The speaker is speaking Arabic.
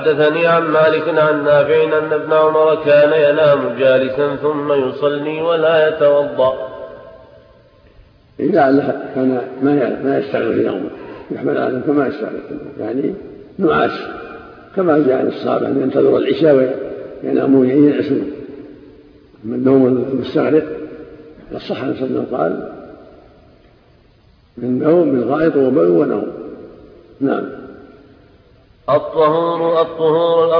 حدثني عن مالك عن نافع أن ابن عمر كان ينام جالسا ثم يصلي ولا يتوضأ. إذا كان ما يستغرق في يومه يحمل على فما يستغرق يعني نعاس كما جاء عن الصحابة أن ينتظروا العشاء وينامون ينعسون. من النوم المستغرق الصحة صلى الله عليه وسلم قال من نوم بالغائط وبول ونوم. نعم. الطهور